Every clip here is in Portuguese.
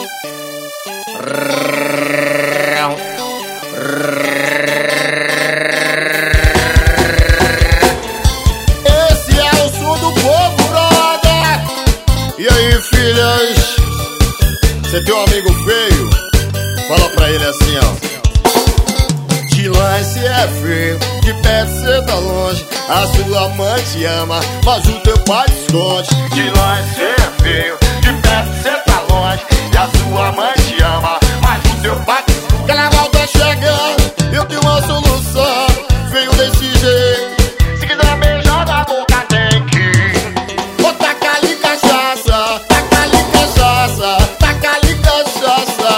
Esse é o som do povo, brother. E aí, filhas? Você tem um amigo feio? Fala pra ele assim, ó. De longe cê é feio, de perto cê tá longe. A sua mãe te ama, mas o teu pai te esconde. De longe cê é feio, de perto cê tá longe. E a sua mãe te ama, mas o teu pai te esconde. Carnaval tá chegando, eu tenho uma solução. Veio desse jeito, se quiser beijar na boca tem que ir. Ô, taca ali cachaça, taca ali cachaça, taca ali cachaça.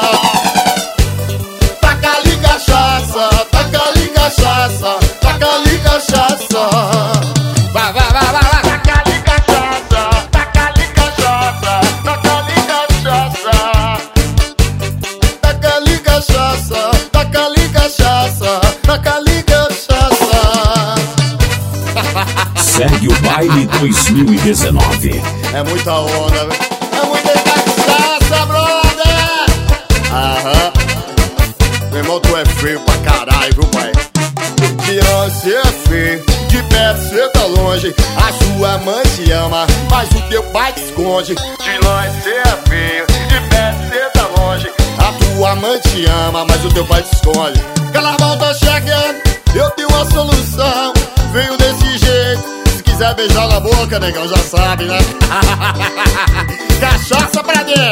Taca ali cachaça, taca ali cachaça, taca ali cachaça. Vai, vai, vai, vai, vai. Taca ali cachaça, taca ali cachaça, taca ali cachaça. Taca ali cachaça, taca ali cachaça, taca ali cachaça. Segue o baile 2019. É muita onda, velho. É muita cachaça, brother. Aham. Meu irmão, tu é feio pra caralho, viu, pai? De longe cê é feio, de perto cê tá longe. A sua mãe te ama, mas o teu pai te esconde. De longe cê é feio, de perto cê tá longe. A tua mãe te ama, mas o teu pai te esconde. Carnaval tá chegando, eu tenho uma solução. Veio desse jeito, se quiser beijar na boca, negão, já sabe, né? Cachaça pra dentro.